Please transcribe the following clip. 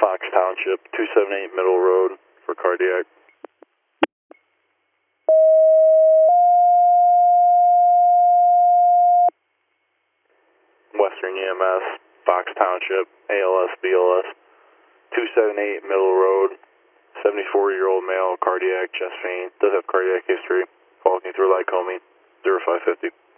Fox Township, 278 Middle Road for cardiac. Western EMS, Fox Township, ALS, BLS, 278 Middle Road, 74-year-old male, cardiac, chest pain, does have cardiac history, walking through Lycoming, 0550.